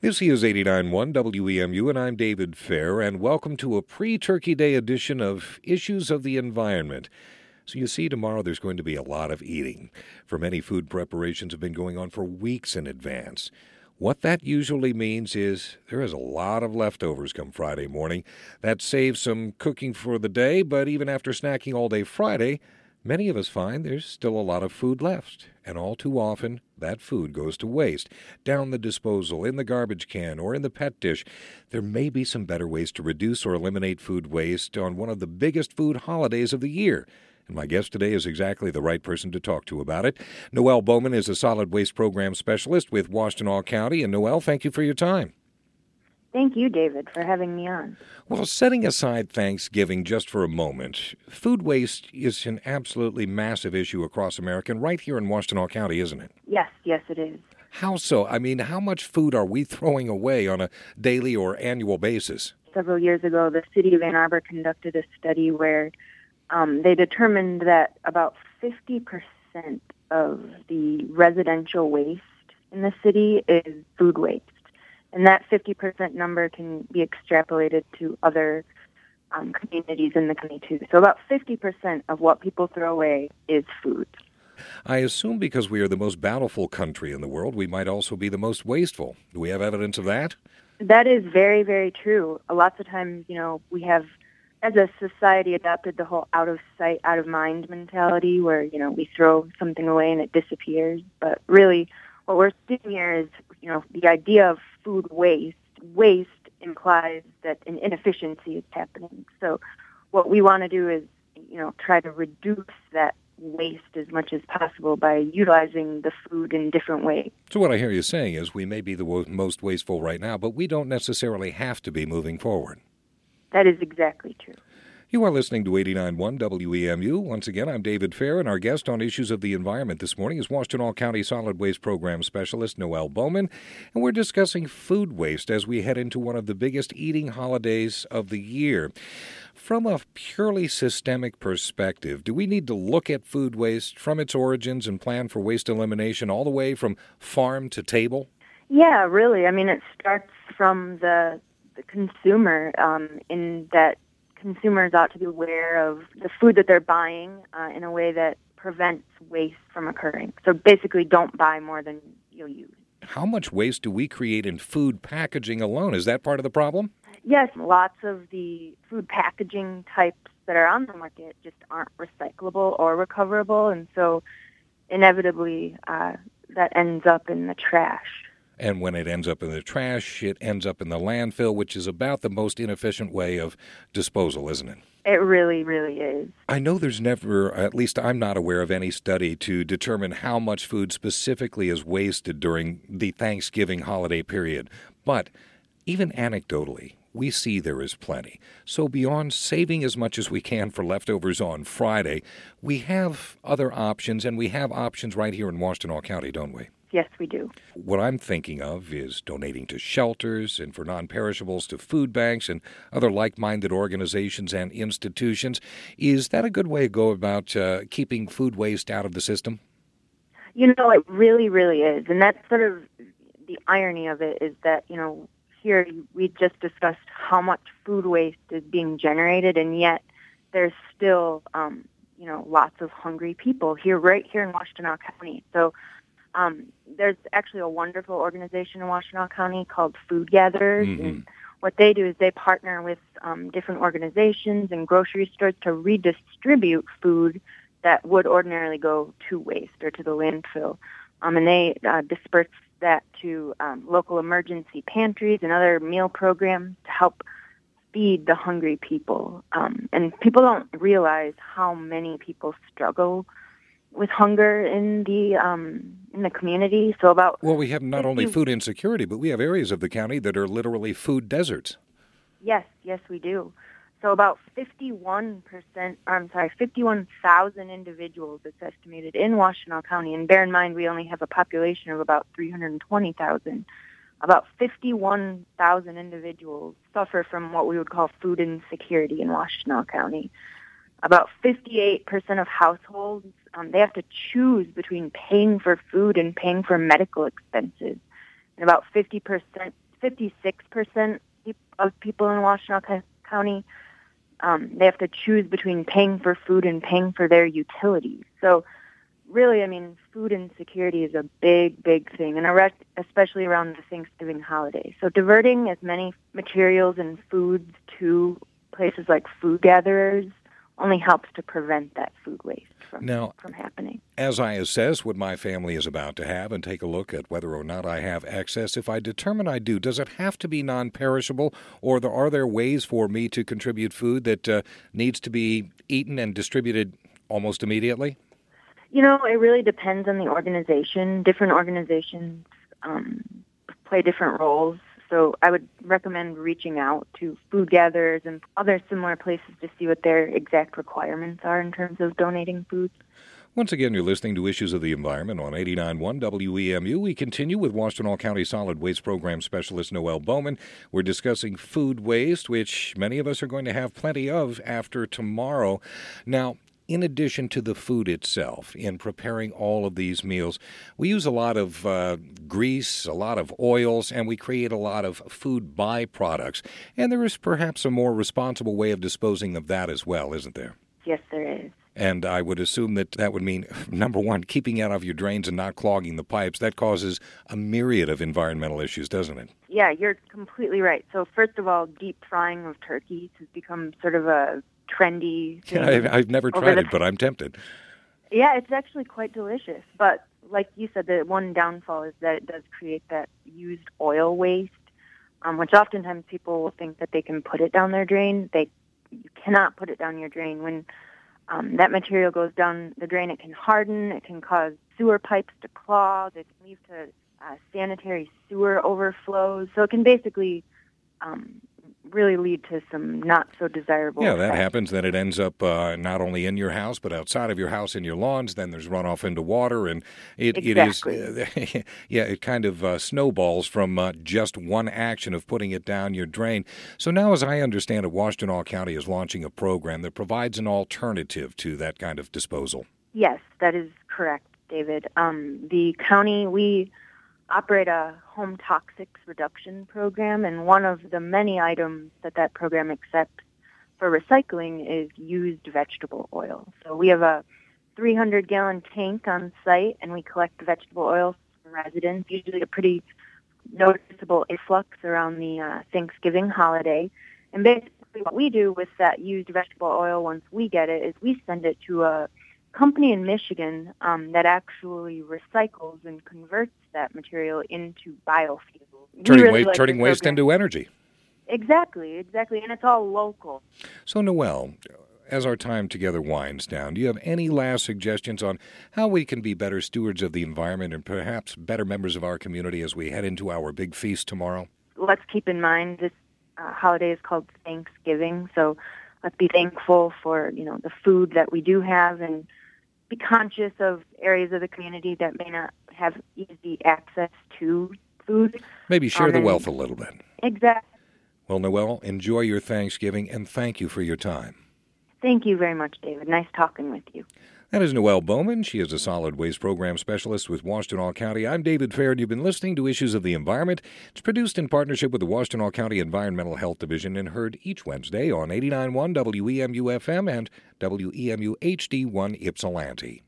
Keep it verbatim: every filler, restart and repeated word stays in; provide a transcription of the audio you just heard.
This is eighty-nine point one W E M U, and I'm David Fair, and welcome to a pre-Turkey Day edition of Issues of the Environment. So you see, tomorrow there's going to be a lot of eating. For many, food preparations have been going on for weeks in advance. What that usually means is there is a lot of leftovers come Friday morning. That saves some cooking for the day, but even after snacking all day Friday, many of us find there's still a lot of food left, and all too often, that food goes to waste, down the disposal, in the garbage can, or in the pet dish. There may be some better ways to reduce or eliminate food waste on one of the biggest food holidays of the year. And my guest today is exactly the right person to talk to about it. Noelle Bowman is a solid waste program specialist with Washtenaw County. And Noelle, thank you for your time. Thank you, David, for having me on. Well, setting aside Thanksgiving just for a moment, food waste is an absolutely massive issue across America, and right here in Washtenaw County, isn't it? Yes, yes, it is. How so? I mean, how much food are we throwing away on a daily or annual basis? Several years ago, the city of Ann Arbor conducted a study where um, they determined that about fifty percent of the residential waste in the city is food waste. And that fifty percent number can be extrapolated to other um, communities in the county, too. So about fifty percent of what people throw away is food. I assume because we are the most bountiful country in the world, we might also be the most wasteful. Do we have evidence of that? That is very, very true. Lots of times, you know, we have, as a society, adopted the whole out-of-sight, out-of-mind mentality where, you know, we throw something away and it disappears. But really, what we're seeing here is, you know, the idea of food waste. Waste implies that an inefficiency is happening. So what we want to do is, you know, try to reduce that waste as much as possible by utilizing the food in different ways. So what I hear you saying is we may be the most wasteful right now, but we don't necessarily have to be moving forward. That is exactly true. You are listening to eighty-nine point one W E M U. Once again, I'm David Fair, and our guest on Issues of the Environment this morning is Washtenaw County Solid Waste Program Specialist Noelle Bowman, and we're discussing food waste as we head into one of the biggest eating holidays of the year. From a purely systemic perspective, do we need to look at food waste from its origins and plan for waste elimination all the way from farm to table? Yeah, really. I mean, it starts from the, the consumer um, in that consumers ought to be aware of the food that they're buying uh, in a way that prevents waste from occurring. So basically, don't buy more than you'll use. How much waste do we create in food packaging alone? Is that part of the problem? Yes, lots of the food packaging types that are on the market just aren't recyclable or recoverable, and so inevitably uh, that ends up in the trash. And when it ends up in the trash, it ends up in the landfill, which is about the most inefficient way of disposal, isn't it? It really, really is. I know there's never, at least I'm not aware of any study to determine how much food specifically is wasted during the Thanksgiving holiday period. But even anecdotally, we see there is plenty. So beyond saving as much as we can for leftovers on Friday, we have other options, and we have options right here in Washtenaw County, don't we? Yes, we do. What I'm thinking of is donating to shelters and for non-perishables to food banks and other like-minded organizations and institutions. Is that a good way to go about uh, keeping food waste out of the system? You know, it really, really is. And that's sort of the irony of it is that, you know, here we just discussed how much food waste is being generated, and yet there's still, um, you know, lots of hungry people here, right here in Washtenaw County. So Um, there's actually a wonderful organization in Washtenaw County called Food Gatherers, mm-hmm. and what they do is they partner with um, different organizations and grocery stores to redistribute food that would ordinarily go to waste or to the landfill, um, and they uh, disperse that to um, local emergency pantries and other meal programs to help feed the hungry people. Um, and people don't realize how many people struggle with hunger in the um, in the community. So about well, we have not fifty only food insecurity, but we have areas of the county that are literally food deserts. Yes, yes, we do. So about fifty-one percent, I'm sorry, fifty-one thousand individuals, it's estimated, in Washtenaw County. And bear in mind, we only have a population of about three hundred twenty thousand. About fifty-one thousand individuals suffer from what we would call food insecurity in Washtenaw County. About fifty-eight percent of households, um, they have to choose between paying for food and paying for medical expenses. And about fifty percent fifty-six percent of people in Washtenaw County, um, they have to choose between paying for food and paying for their utilities. So really, I mean, food insecurity is a big, big thing, and especially around the Thanksgiving holiday. So diverting as many materials and foods to places like food gatherers only helps to prevent that food waste from, now, from happening. As I assess what my family is about to have and take a look at whether or not I have excess, if I determine I do, does it have to be non-perishable, or there, are there ways for me to contribute food that uh, needs to be eaten and distributed almost immediately? You know, it really depends on the organization. Different organizations um, play different roles. So I would recommend reaching out to food gatherers and other similar places to see what their exact requirements are in terms of donating food. Once again, you're listening to Issues of the Environment on eighty-nine point one W E M U. We continue with Washtenaw County Solid Waste Program Specialist Noelle Bowman. We're discussing food waste, which many of us are going to have plenty of after tomorrow. Now, in addition to the food itself, in preparing all of these meals, we use a lot of uh, grease, a lot of oils, and we create a lot of food byproducts. And there is perhaps a more responsible way of disposing of that as well, isn't there? Yes, there is. And I would assume that that would mean, number one, keeping out of your drains and not clogging the pipes. That causes a myriad of environmental issues, doesn't it? Yeah, you're completely right. So first of all, deep frying of turkeys has become sort of a trendy thing. Yeah, I've, I've never tried it, but I'm tempted. Yeah, it's actually quite delicious. But like you said, the one downfall is that it does create that used oil waste, um, which oftentimes people will think that they can put it down their drain. They you cannot put it down your drain. When um, that material goes down the drain, it can harden. It can cause sewer pipes to clog. It can lead to uh, sanitary sewer overflows. So it can basically um, really lead to some not so desirable Yeah, that effects. happens. Then it ends up uh, not only in your house, but outside of your house in your lawns. Then there's runoff into water, and it, exactly. it is, uh, yeah, it kind of uh, snowballs from uh, just one action of putting it down your drain. So now, as I understand it, Washtenaw County is launching a program that provides an alternative to that kind of disposal. Yes, that is correct, David. Um, the county, we operate a home toxics reduction program, and one of the many items that that program accepts for recycling is used vegetable oil. So we have a three hundred gallon tank on site, and we collect vegetable oil from residents, usually a pretty noticeable influx around the uh, Thanksgiving holiday. And basically what we do with that used vegetable oil once we get it is we send it to a company in Michigan um, that actually recycles and converts that material into biofuel. Turning, really wa- like turning waste program. into energy. Exactly, exactly, and it's all local. So, Noelle, as our time together winds down, do you have any last suggestions on how we can be better stewards of the environment and perhaps better members of our community as we head into our big feast tomorrow? Let's keep in mind this uh, holiday is called Thanksgiving, so let's be thankful for, you know, the food that we do have, and be conscious of areas of the community that may not have easy access to food. Maybe share um, the wealth a little bit. Exactly. Well, Noelle, enjoy your Thanksgiving, and thank you for your time. Thank you very much, David. Nice talking with you. That is Noelle Bowman. She is a solid waste program specialist with Washtenaw County. I'm David Fair, and you've been listening to Issues of the Environment. It's produced in partnership with the Washtenaw County Environmental Health Division and heard each Wednesday on eighty-nine point one W E M U F M and W E M U H D one Ypsilanti.